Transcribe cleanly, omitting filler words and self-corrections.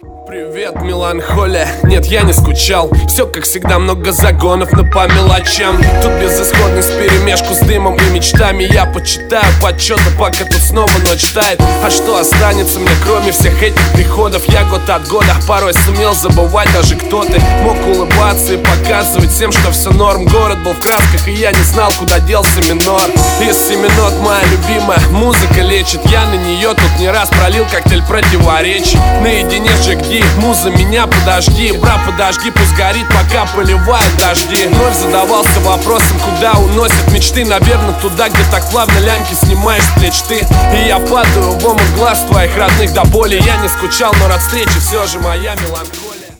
Привет, меланхолия. Нет, я не скучал. Все как всегда, много загонов, но по мелочам. Тут безысходность вперемешку с дымом и мечтами. Я почитаю подсчеты, пока тут снова ночь тает. А что останется мне, кроме всех этих приходов? Я год от года порой сумел забывать даже кто ты. Мог улыбаться и показывать всем, что все норм. Город был в красках, и я не знал, куда делся минор. Из 7 нот моя любимая музыка лечит. Я на нее тут не раз пролил коктейль противоречий. Наедине с Джек Ди, муза, меня подожди. Брат, подожди, пусть горит, пока поливают дожди. Вновь задавался вопросом, куда уносят мечты. Наверное, туда, где так плавно лямки снимаешь с плеч ты. И я падаю в омут глаз твоих родных до боли. Я не скучал, но рад встречи все же моя меланхолия.